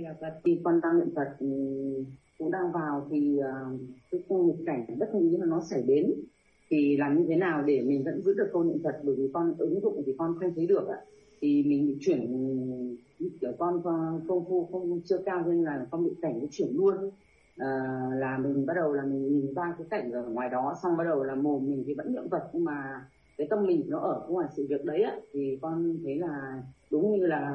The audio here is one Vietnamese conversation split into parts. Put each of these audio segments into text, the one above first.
là Phật. Khi con đang niệm Phật cũng đang vào thì cái nghịch cảnh bất ngờ mà nó xảy đến thì làm như thế nào để mình vẫn giữ được câu niệm Phật, bởi vì con ứng dụng thì con không thấy được ạ. Thì mình bị chuyển, kiểu con công phu không chưa cao nên là con bị cảnh nó chuyển luôn. Là mình bắt đầu là mình nhìn ra cái cảnh ở ngoài đó, xong bắt đầu là mồm mình thì vẫn niệm Phật nhưng mà cái tâm mình nó ở ngoài sự việc đấy á. Thì con thấy là đúng như là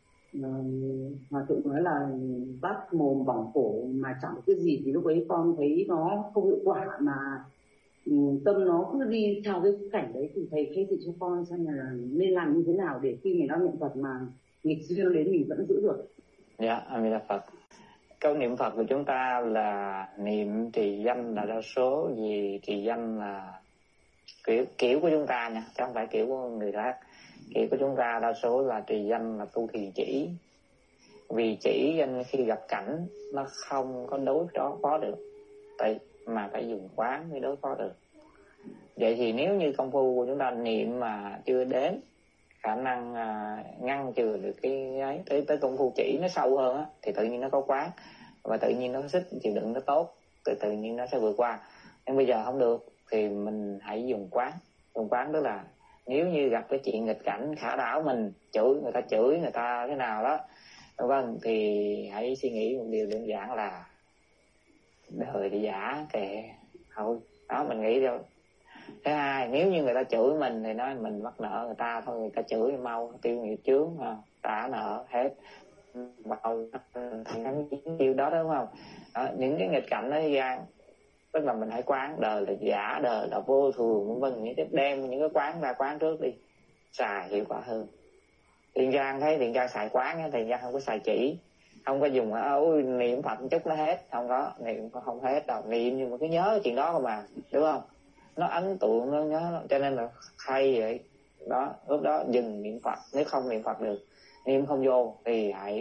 hòa thượng nói là bắt mồm bỏng cổ mà chẳng có cái gì, thì lúc ấy con thấy nó không hiệu quả mà tâm nó cứ đi theo cái cảnh đấy. Thì thầy khai thị cho con xem là nên làm như thế nào để khi mình đang niệm Phật mà nghịch duyên đến mình vẫn giữ được. Dạ, A Di Đà Phật. Câu niệm Phật của chúng ta là niệm trì danh là đa số, vì trì danh là kiểu của chúng ta nha, chứ không phải kiểu của người khác. Kiểu của chúng ta đa số là trì danh là tu thiền chỉ, vì chỉ danh khi gặp cảnh nó không có đối phó được, mà phải dùng quán mới đối phó được. Vậy thì nếu như công phu của chúng ta niệm mà chưa đến khả năng ngăn chừa được cái ấy, tới công phu chỉ nó sâu hơn á, thì tự nhiên nó có quán và tự nhiên nó sức chịu đựng nó tốt, tự nhiên nó sẽ vượt qua. Nhưng bây giờ không được thì mình hãy dùng quán. Dùng quán tức là nếu như gặp cái chuyện nghịch cảnh khả đảo mình, chửi người ta thế nào đó, vâng, thì hãy suy nghĩ một điều đơn giản là đời thì giả kệ thôi, đó mình nghĩ thôi. Thứ hai, nếu như người ta chửi mình thì nói mình mắc nợ người ta thôi, người ta chửi mau tiêu nghiệp chướng, trả nợ hết, vào thành điều đó, đúng không? Đó, những cái nghịch cảnh đó gian, tức là mình hãy quán đời là giả, đời là vô thường, vân vân, những cái đem những cái quán ra quán trước đi, xài hiệu quả hơn. Thiện Giang thấy Thiện Giang xài quán, Thiện Giang không có xài chỉ, không có dùng ôi niệm Phật một chút nó hết, không có, niệm không hết đâu, niệm nhưng mà cứ nhớ chuyện đó không mà, đúng không? Nó ấn tượng, nó nhớ, cho nên là hay vậy đó. Lúc đó dừng niệm Phật, nếu không niệm Phật được, niệm không vô thì hãy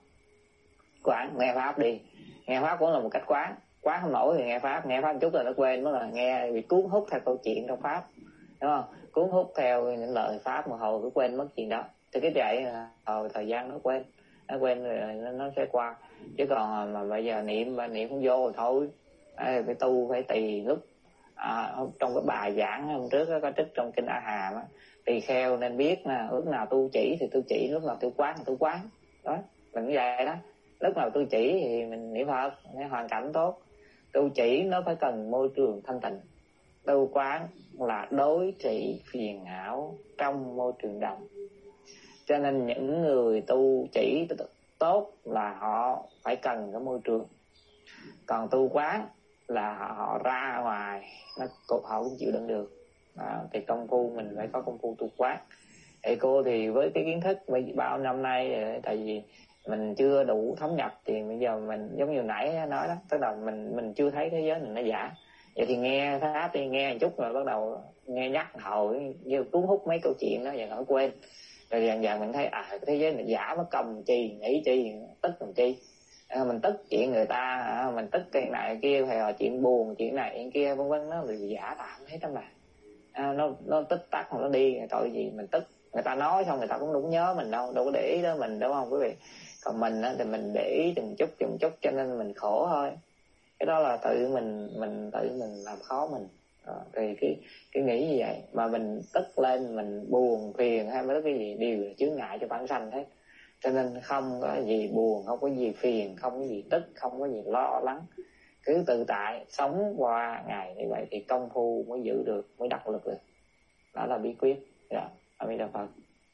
quán nghe pháp đi. Nghe pháp cũng là một cách quán không nổi thì nghe pháp một chút rồi nó quên, nó là nghe bị cuốn hút theo câu chuyện trong pháp, đúng không? Cuốn hút theo những lời pháp mà hồi cứ quên mất chuyện đó, thì cái vậy hồi thời gian nó quên rồi nó sẽ qua. Chứ còn mà bây giờ niệm không vô rồi thôi. Phải tu, phải tùy lúc. Trong cái bài giảng hôm trước có trích trong kinh A Hàm á, tỳ kheo nên biết là lúc nào tu chỉ thì tu chỉ, lúc nào tu quán thì tu quán. Đó, mình như vậy đó. Lúc nào tu chỉ thì mình niệm Phật, hoàn cảnh tốt. Tu chỉ nó phải cần môi trường thanh tịnh. Tu quán là đối trị phiền não trong môi trường đồng. Cho nên những người tu chỉ tốt là họ phải cần cái môi trường. Còn tu quán là họ ra ngoài họ cũng chịu đựng được. Đó, thì công phu mình phải có công phu tu quán. Thì cô thì với cái kiến thức bao năm nay, tại vì mình chưa đủ thấm nhập, thì bây giờ mình giống như nãy nói đó, tức là mình chưa thấy thế giới này nó giả. Vậy thì nghe pháp đi, nghe một chút rồi bắt đầu nghe nhắc hồi như cuốn hút mấy câu chuyện đó, giờ nó quên. Rồi dần dần mình thấy cái thế giới này giả, mất công chi, nghĩ chi, tức làm chi. Mình tức chuyện người ta, mình tức cái này kia, hay là chuyện buồn, chuyện này chuyện kia vân vân, nó bị giả tạm hết đó mà. Nó tích tắc mà nó đi, tội gì mình tức. Người ta nói xong người ta cũng đúng nhớ mình đâu có để ý đó mình, đúng không quý vị? Còn mình thì mình để ý từng chút cho nên mình khổ thôi. Cái đó là tự mình làm khó mình. Thì cái nghĩ như vậy mà mình tức lên, mình buồn phiền hay bất cái gì đều là chướng ngại cho bản sanh hết. Cho nên không có gì buồn, không có gì phiền, không có gì tức, không có gì lo lắng, cứ tự tại sống qua ngày như vậy thì công phu mới giữ được, mới đắc lực được. Đó là bí quyết. Dạ, A Di Đà Phật.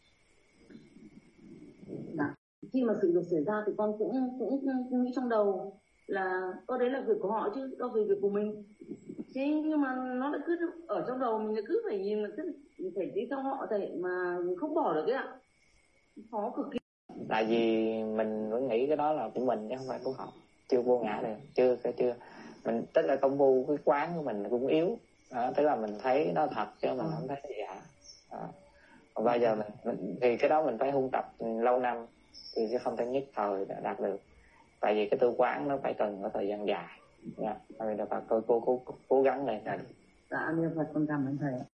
Khi mà sự việc xảy ra thì con cũng nghĩ trong đầu là đấy là việc của họ chứ đâu phải việc của mình. Thế nhưng mà nó lại cứ ở trong đầu mình, cứ phải nhìn, cứ phải đi theo họ thầy mà không bỏ được cái ạ. Khó cực kỳ. Tại vì mình vẫn nghĩ cái đó là của mình chứ không phải của họ. Chưa vô ngã được, chưa. Mình tức là công phu cái quán của mình cũng yếu. Tức là mình thấy nó thật chứ mình không thấy giả. Còn bây giờ mình thì cái đó mình phải huân tập lâu năm thì chứ không thể nhất thời đạt được. Tại vì cái tu quán nó phải cần có thời gian dài. Dạ, Phật, cô cố gắng lên. Dạ, Phật con cảm ơn thầy.